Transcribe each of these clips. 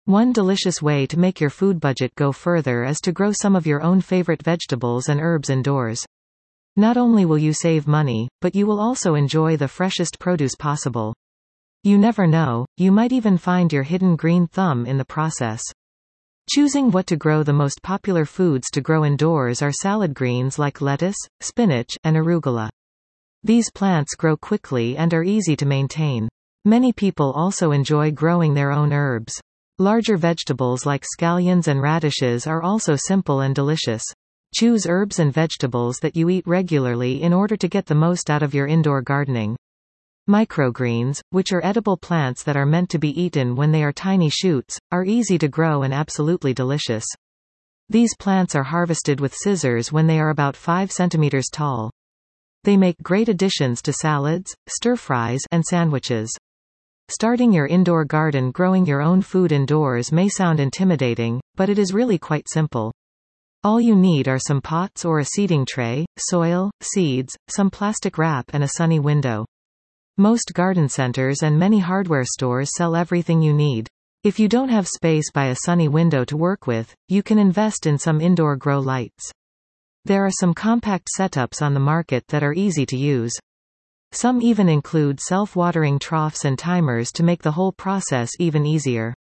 One delicious way to make your food budget go further is to grow some of your own favorite vegetables and herbs indoors. Not only will you save money, but you will also enjoy the freshest produce possible. You never know, you might even find your hidden green thumb in the process. Choosing what to grow. The most popular foods to grow indoors are salad greens like lettuce, spinach, and arugula. These plants grow quickly and are easy to maintain. Many people also enjoy growing their own herbs. Larger vegetables like scallions and radishes are also simple and delicious. Choose herbs and vegetables that you eat regularly in order to get the most out of your indoor gardening. Microgreens, which are edible plants that are meant to be eaten when they are tiny shoots, are easy to grow and absolutely delicious. These plants are harvested with scissors when they are about 5 centimeters tall. They make great additions to salads, stir-fries, and sandwiches. Starting your indoor garden. Growing your own food indoors may sound intimidating, but it is really quite simple. All you need are some pots or a seeding tray, soil, seeds, some plastic wrap, and a sunny window. Most garden centers and many hardware stores sell everything you need. If you don't have space by a sunny window to work with, you can invest in some indoor grow lights. There are some compact setups on the market that are easy to use. Some even include self-watering troughs and timers to make the whole process even easier.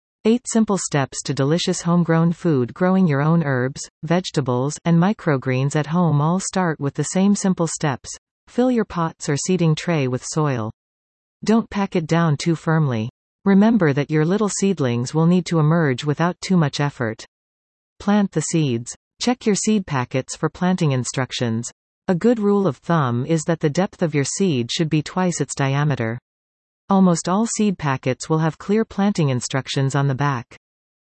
8 simple steps to delicious homegrown food. Growing your own herbs, vegetables, and microgreens at home all start with the same simple steps. Fill your pots or seeding tray with soil. Don't pack it down too firmly. Remember that your little seedlings will need to emerge without too much effort. Plant the seeds. Check your seed packets for planting instructions. A good rule of thumb is that the depth of your seed should be twice its diameter. Almost all seed packets will have clear planting instructions on the back.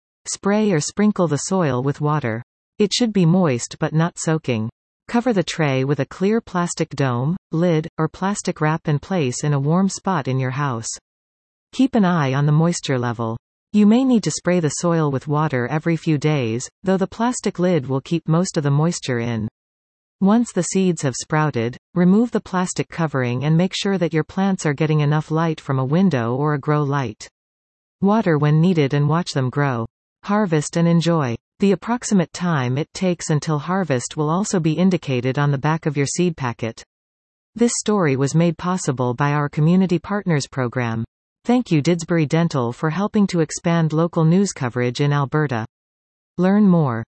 Spray or sprinkle the soil with water. It should be moist but not soaking. Cover the tray with a clear plastic dome, lid, or plastic wrap and place in a warm spot in your house. Keep an eye on the moisture level. You may need to spray the soil with water every few days, though the plastic lid will keep most of the moisture in. Once the seeds have sprouted, remove the plastic covering and make sure that your plants are getting enough light from a window or a grow light. Water when needed and watch them grow. Harvest and enjoy. The approximate time it takes until harvest will also be indicated on the back of your seed packet. This story was made possible by our Community Partners program. Thank you Didsbury Dental for helping to expand local news coverage in Alberta. Learn more.